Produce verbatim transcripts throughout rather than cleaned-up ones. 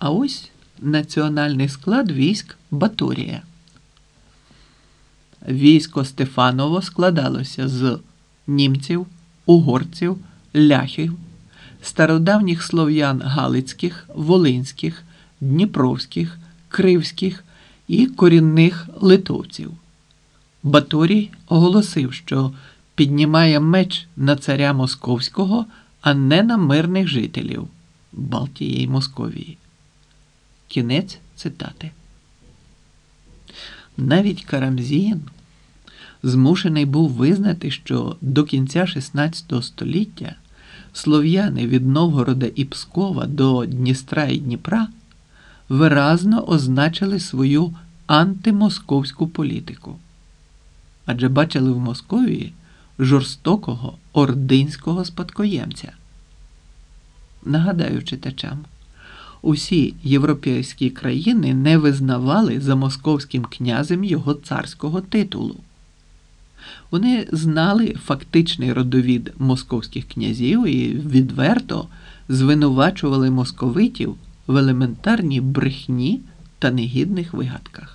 А ось національний склад військ Баторія. Військо Стефаново складалося з німців, угорців, ляхів, стародавніх слов'ян галицьких, волинських, дніпровських, кривських і корінних литовців. Баторій оголосив, що піднімає меч на царя Московського, а не на мирних жителів Балтії й Московії. Кінець цитати. Навіть Карамзін змушений був визнати, що до кінця шістнадцятого століття слов'яни від Новгорода і Пскова до Дністра і Дніпра виразно означили свою антимосковську політику. Адже бачили в Московії жорстокого ординського спадкоємця. Нагадаю читачам, усі європейські країни не визнавали за московським князем його царського титулу. Вони знали фактичний родовід московських князів і відверто звинувачували московитів в елементарній брехні та негідних вигадках.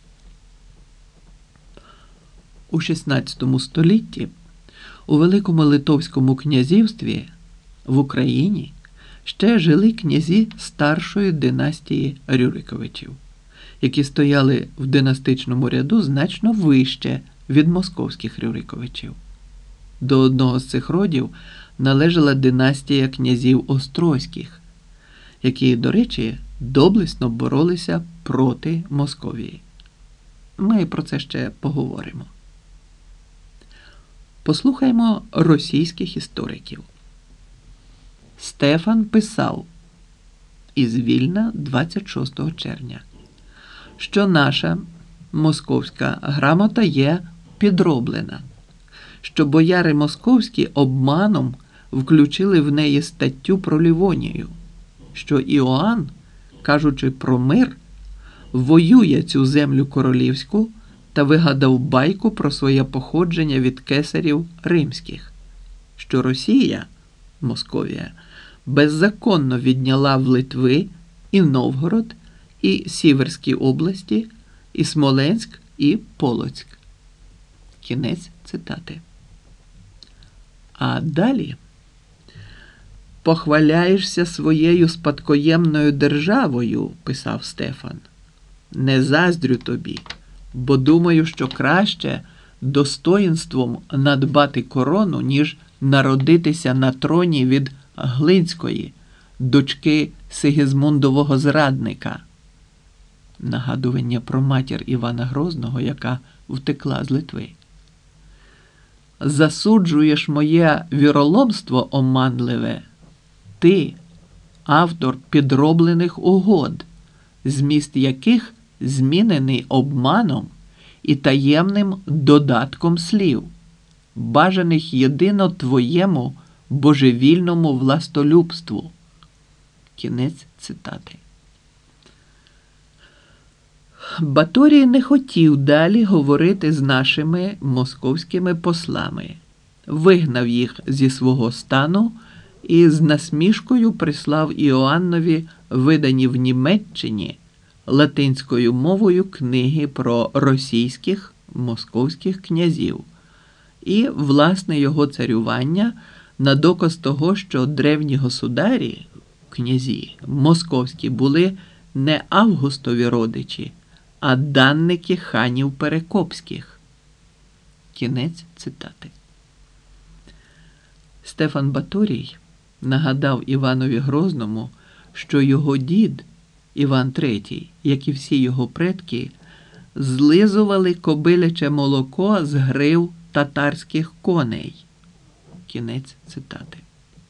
У шістнадцятому столітті у Великому Литовському князівстві в Україні ще жили князі старшої династії Рюриковичів, які стояли в династичному ряду значно вище від московських Рюриковичів. До одного з цих родів належала династія князів Острозьких, які, до речі, доблесно боролися проти Московії. Ми про це ще поговоримо. Послухаймо російських істориків. Стефан писав із Вільна двадцять шостого червня, що наша московська грамота є підроблена, що бояри московські обманом включили в неї статтю про Лівонію, що Іоанн, кажучи про мир, воює цю землю королівську та вигадав байку про своє походження від кесарів римських, що Росія, Московія, беззаконно відняла в Литви і Новгород, і Сіверські області, і Смоленськ, і Полоцьк. Кінець цитати. А далі «Похваляєшся своєю спадкоємною державою», писав Стефан. «Не заздрю тобі, бо думаю, що краще достоїнством надбати корону, ніж народитися на троні від Глинської, дочки Сигізмундового зрадника». Нагадування про матір Івана Грозного, яка втекла з Литви. «Засуджуєш моє віроломство оманливе, ти, автор підроблених угод, зміст яких змінений обманом і таємним додатком слів, бажаних єдино твоєму божевільному властолюбству». Кінець цитати. Баторій не хотів далі говорити з нашими московськими послами, вигнав їх зі свого стану і з насмішкою прислав Іоаннові видані в Німеччині латинською мовою книги про російських московських князів і власне його царювання на доказ того, що древні государі, князі московські, були не Августові родичі, а данники ханів Перекопських. Кінець цитати. Стефан Баторій нагадав Іванові Грозному, що його дід Іван третій, як і всі його предки, злизували кобиляче молоко з грив татарських коней. Кінець цитати.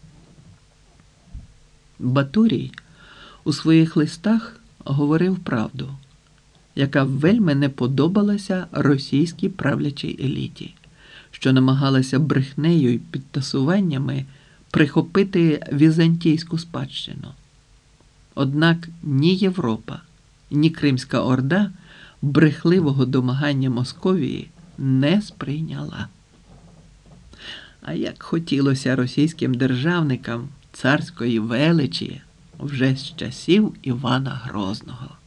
Баторій у своїх листах говорив правду, яка вельми не подобалася російській правлячій еліті, що намагалася брехнею і підтасуваннями прихопити візантійську спадщину. Однак ні Європа, ні Кримська Орда брехливого домагання Московії не сприйняла. А як хотілося російським державникам царської величі, вже з часів Івана Грозного.